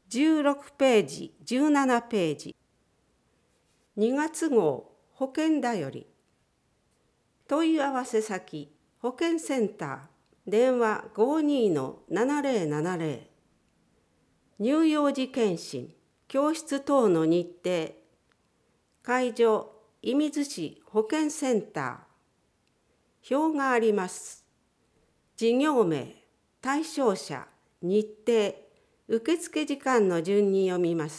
16ページ、17ページ。2月号保険だより。問い合わせ先、保険センター、電話 52-7070。乳幼児健診、教室等の日程。会場、射水市保健センター。表があります。事業名、対象者、日程、受付時間の順に読みます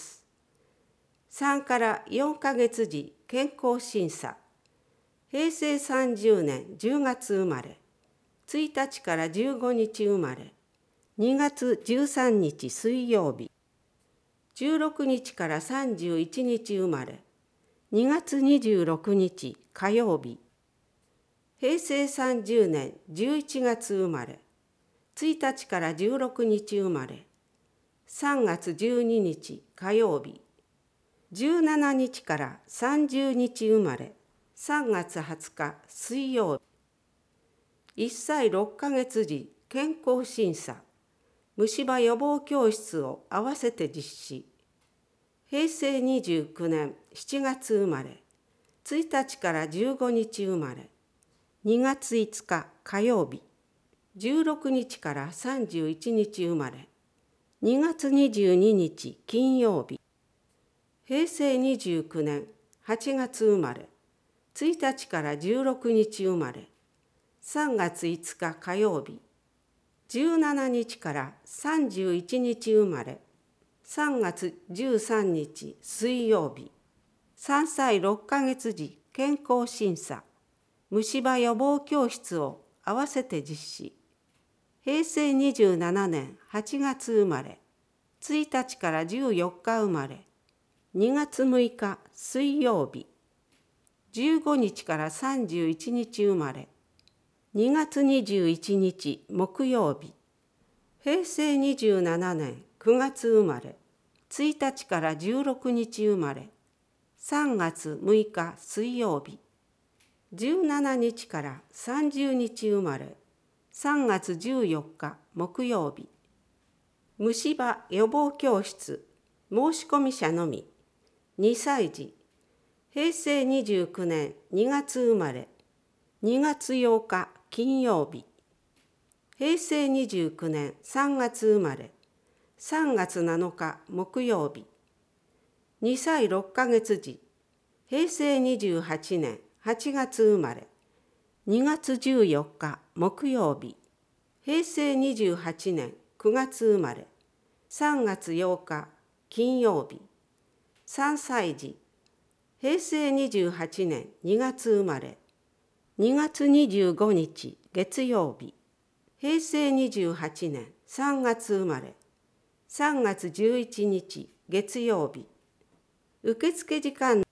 。3から4ヶ月時健康審査。平成30年10月生まれ。1日から15日生まれ。2月13日水曜日。16日から31日生まれ。2月26日火曜日。平成30年11月生まれ。1日から16日生まれ。3月12日火曜日。17日から30日生まれ。3月20日水曜日。1歳6ヶ月時健康審査。虫歯予防教室を合わせて実施。平成29年7月生まれ。1日から15日生まれ。2月5日火曜日。16日から31日生まれ。2月22日金曜日。平成29年8月生まれ。1日から16日生まれ。3月5日火曜日。17日から31日生まれ。3月13日水曜日。3歳6ヶ月時健康審査。虫歯予防教室を合わせて実施。平成27年8月生まれ。1日から14日生まれ。2月6日水曜日。15日から31日生まれ。2月21日木曜日。平成27年9月生まれ。1日から16日生まれ。3月6日水曜日。17日から30日生まれ。3月14日木曜日。虫歯予防教室申し込み者のみ。2歳児。平成29年2月生まれ。2月8日金曜日。平成29年3月生まれ。3月7日木曜日。2歳6ヶ月時。平成28年8月生まれ。2月14日木曜日。平成28年9月生まれ。3月8日金曜日。3歳児。平成28年2月生まれ。2月25日月曜日。平成28年3月生まれ。3月11日月曜日。受付時間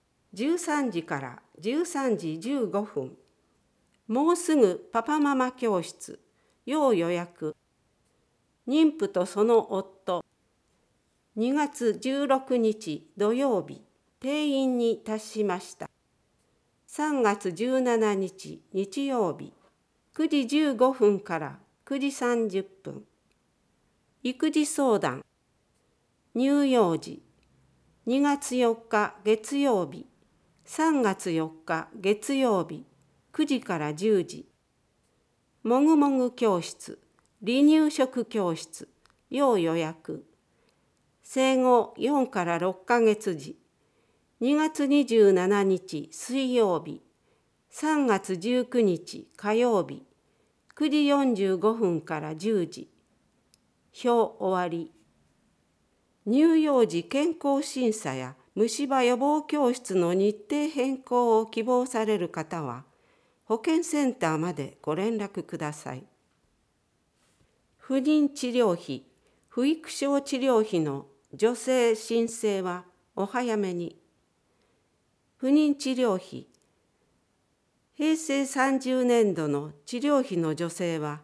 13時から13時15分。もうすぐパパママ教室。要予約。妊婦とその夫。2月16日土曜日。定員に達しました。3月17日日曜日。9時15分から9時30分。育児相談。乳幼児。2月4日月曜日。3月4日月曜日。9時から10時。もぐもぐ教室。離乳食教室。要予約。生後4から6ヶ月時。2月27日水曜日。3月19日火曜日。9時45分から10時。表終わり。乳幼児健康審査や虫歯予防教室の日程変更を希望される方は、保健センターまでご連絡ください。不妊治療費、不育症治療費の助成申請はお早めに。不妊治療費、平成30年度の治療費の助成は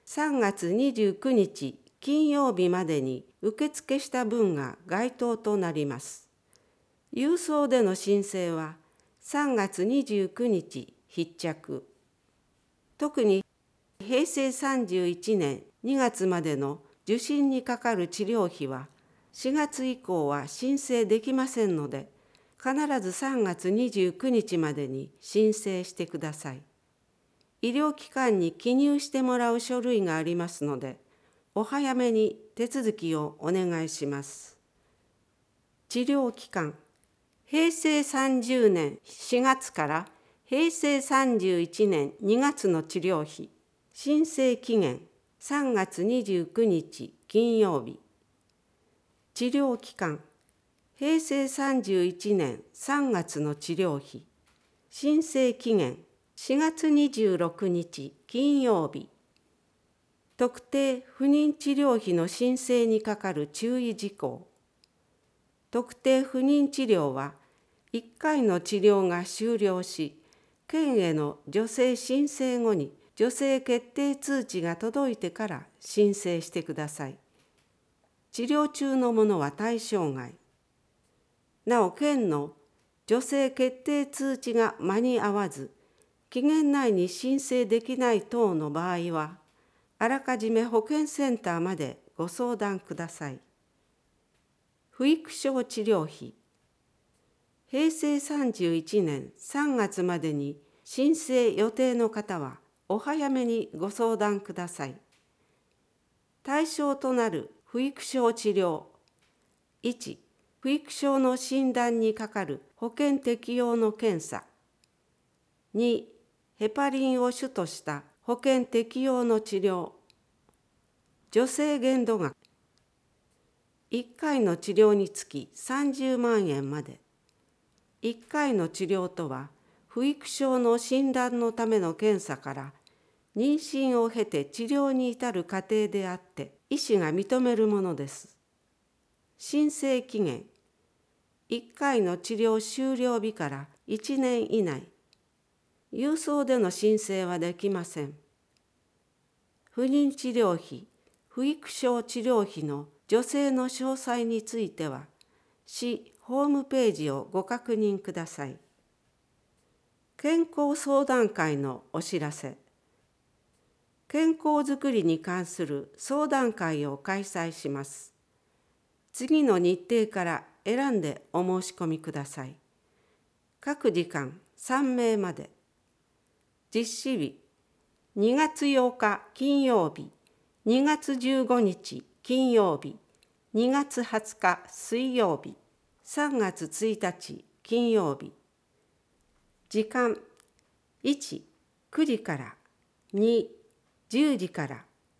3月29日金曜日までに受付した分が該当となります。郵送での申請は3月29日必着。特に平成31年2月までの受診にかかる治療費は 4月以降は申請できませんので、必ず3月29日までに申請してください。医療機関に記入してもらう書類がありますので、お早めに手続きをお願いします。治療期間、平成30年4月から平成31年2月の治療費、申請期限3月29日金曜日。治療期間、平成31年3月の治療費、申請期限4月26日金曜日。特定不妊治療費の申請にかかる注意事項。特定不妊治療は、1回の治療が終了し、県への助成申請後に助成決定通知が届いてから申請してください。治療中のものは対象外。なお、県の助成決定通知が間に合わず、期限内に申請できない等の場合は、あらかじめ保健センターまでご相談ください。不育症治療費、平成31年3月までに申請予定の方はお早めにご相談ください。対象となる不育症治療。1、不育症の診断にかかる保険適用の検査。2、ヘパリンを主とした保険適用の治療。助成限度額。1回の治療につき30万円まで。1回の治療とは、不育症の診断のための検査から妊娠を経て治療に至る過程であって、医師が認めるものです。申請期限、1回の治療終了日から1年以内。郵送での申請はできません。不妊治療費、不育症治療費の助成の詳細については、市ホームページをご確認ください。健康相談会のお知らせ。健康づくりに関する相談会を開催します。次の日程から選んでお申し込みください。各時間3名まで。実施日、2月8日金曜日、2月15日金曜日、2月20日水曜日、3月1日金曜日。時間、1、9時から、2、10時から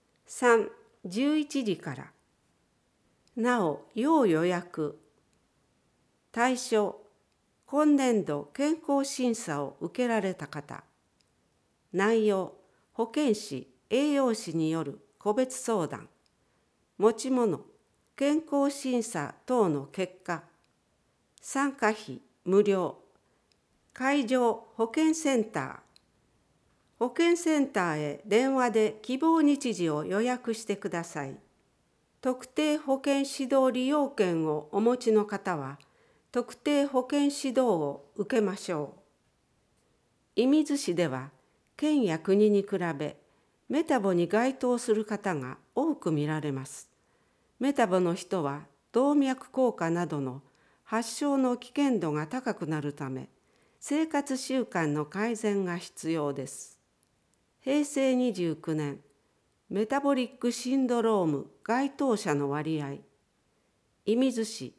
、3、11時から。なお、要予約。対象、今年度健康審査を受けられた方。内容、保健師、栄養士による個別相談。持ち物、健康審査等の結果。参加費無料。会場保健センター。保健センターへ電話で希望日時を予約してください。特定保健指導利用券をお持ちの方は、特定保健指導を受けましょう。射水市では、県や国に比べ、メタボに該当する方が多く見られます。メタボの人は動脈硬化などの発症の危険度が高くなるため、生活習慣の改善が必要です。平成29年、メタボリックシンドローム該当者の割合、射水市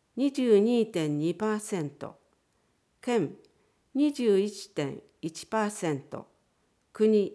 22.2%、県 21.1%、国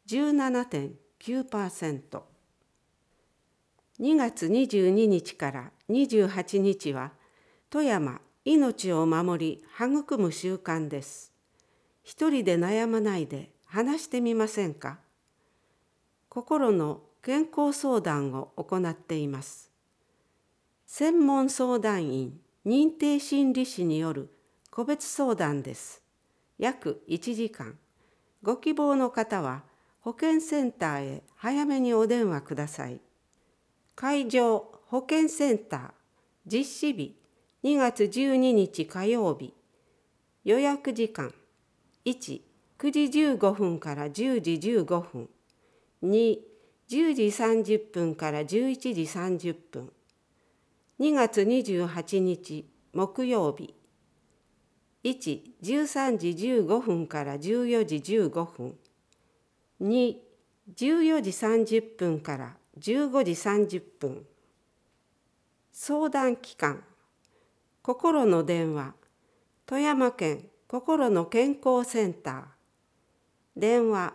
17.9%。2月22日から28日は、富山命を守り育む週間です。一人で悩まないで話してみませんか？心の健康相談を行っています。専門相談員、認定心理師による個別相談です。約1時間。ご希望の方は保健センターへ早めにお電話ください。会場保健センター、実施日2月12日火曜日。予約時間1、9時15分から10時15分。2、10時30分から11時30分。 2月28日木曜日。1、13時15分から14時15分。2、14時30分から15時30分。相談機関、心の電話、富山県心の健康センター。電話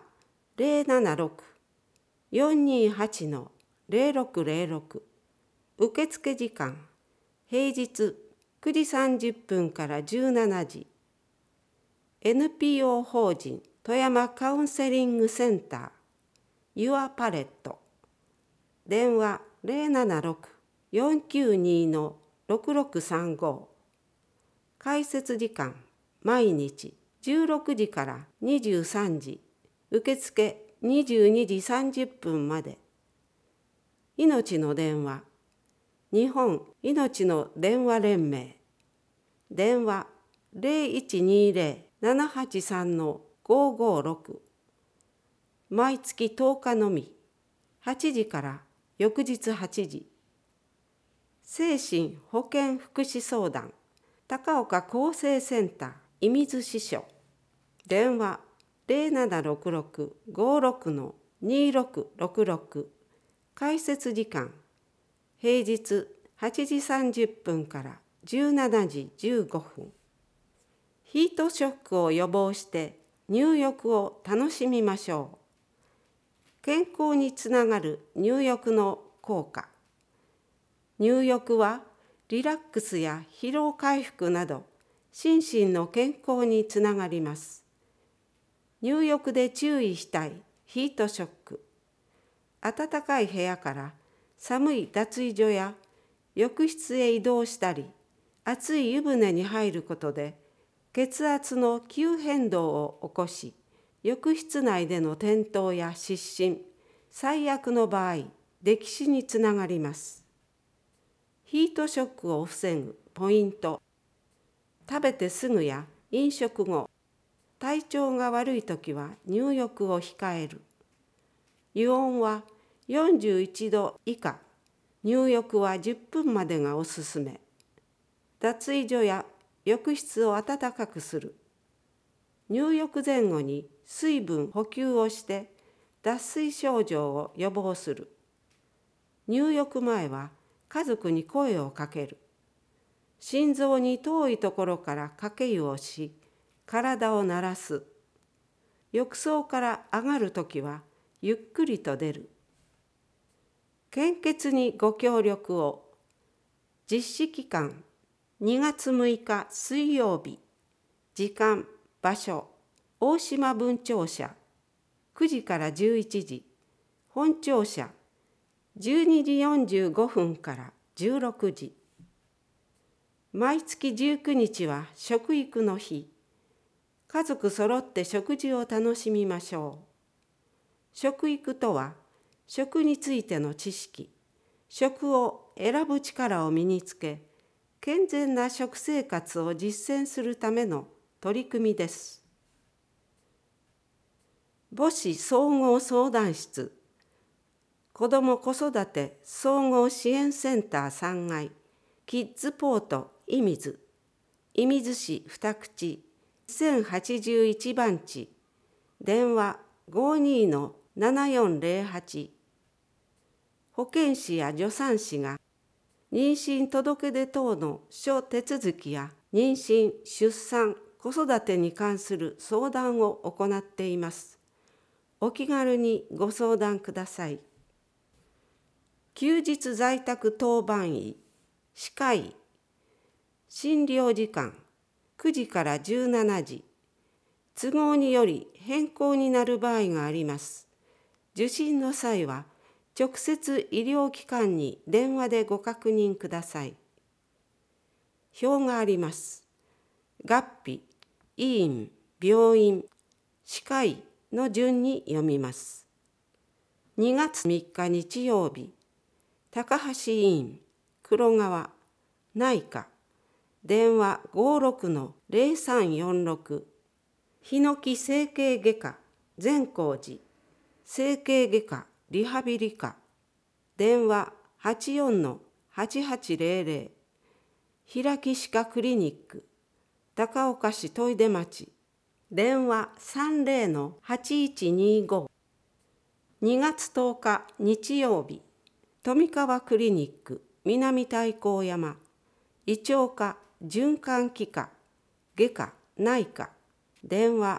076-428-0606。受付時間、平日9時30分から17時。NPO 法人富山カウンセリングセンター、Your Palette。電話076-492-6635。開設時間、毎日16時から23時。受付22時30分まで。命の電話、日本いのちの電話連盟。電話0120-783-556。毎月10日のみ、8時から翌日8時。精神保健福祉相談、高岡厚生センター、射水支所。電話0766-56-2666。開設時間、平日8時30分から17時15分。ヒートショックを予防して入浴を楽しみましょう。健康につながる入浴の効果。入浴はリラックスや疲労回復など心身の健康につながります。入浴で注意したいヒートショック。暖かい部屋から寒い脱衣所や浴室へ移動したり、熱い湯船に入ることで血圧の急変動を起こし、浴室内での転倒や失神、最悪の場合、溺死につながります。ヒートショックを防ぐポイント。食べてすぐや飲食後、体調が悪いときは入浴を控える。湯温は41度以下、入浴は10分までがおすすめ。脱衣所や浴室を暖かくする。入浴前後に水分補給をして脱水症状を予防する。入浴前は家族に声をかける。心臓に遠いところからかけ湯をし、体を慣らす。浴槽から上がるときはゆっくりと出る。献血にご協力を。実施期間2月6日水曜日。時間、場所、大島分庁舎9時から11時。本庁舎12時45分から16時。毎月19日は食育の日。家族そろって食事を楽しみましょう。食育とは、食についての知識、食を選ぶ力を身につけ、健全な食生活を実践するための取り組みです。母子総合相談室、子ども子育て総合支援センター3階、キッズポート射水、射水市二口1081番地、電話52-7408。保健師や助産師が妊娠届出等の諸手続きや妊娠・出産・子育てに関する相談を行っています。お気軽にご相談ください。休日在宅当番医、歯科医、診療時間9時から17時。都合により変更になる場合があります。受診の際は、直接医療機関に電話でご確認ください。表があります。合併、医院、病院、歯科医の順に読みます。2月3日日曜日、高橋医院、黒川、内科、電話56-0346。ヒノキ整形外科善光寺、整形外科リハビリ科、電話 8800、平木歯科クリニック、高岡市砥出町、電話30-8125。2月10日日曜日、富川クリニック、南太閤山、胃腸科、循環器科、外科、内科、電話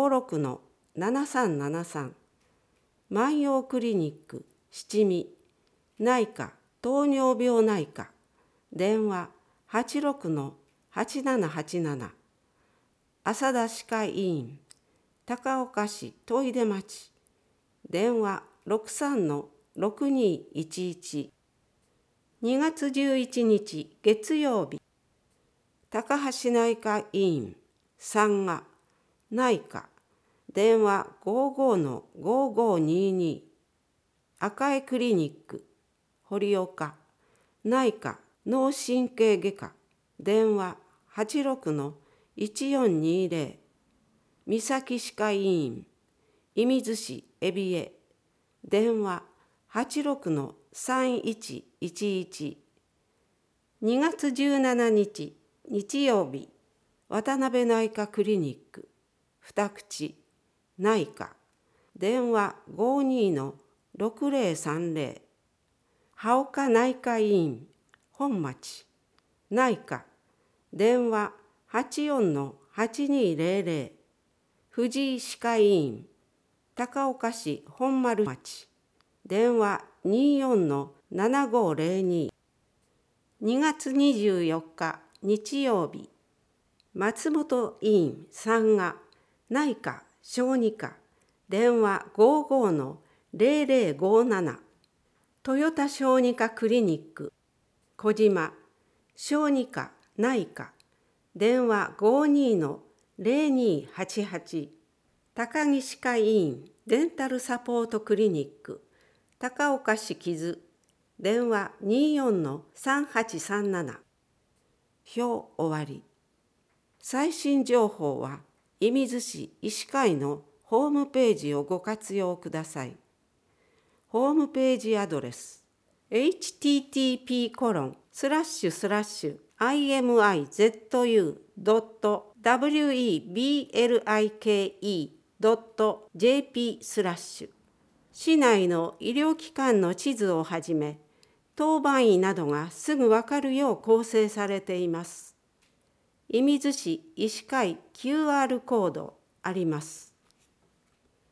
56-7373。万葉クリニック、七味、内科、糖尿病内科、電話86-8787。浅田歯科医院、高岡市砥出町、電話63-6211。2月11日月曜日、高橋内科医院、産科、内科、電話55-5522。赤江クリニック、堀岡、内科、脳神経外科、電話86-1420。三崎歯科医院、射水市海老江、電話86-3111。2月17日日曜日、渡辺内科クリニック、二口、内科、電話52-6030。羽岡内科医院、本町、内科、電話84-8200。藤井歯科医院、高岡市本丸町、電話24-7502。2月24日日曜日、松本医院産科、内科、小児科、電話55-0057。豊田小児科クリニック、小島、小児科、内科、電話52-0288。高木歯科医院デンタルサポートクリニック、高岡市木津、電話24-3837。表終わり。最新情報は射水市医師会のホームページをご活用ください。ホームページアドレス http://imizu.weblike.jp/ 市内の医療機関の地図をはじめ、当番医などがすぐわかるよう構成されています。射水市医師会 QR コードあります。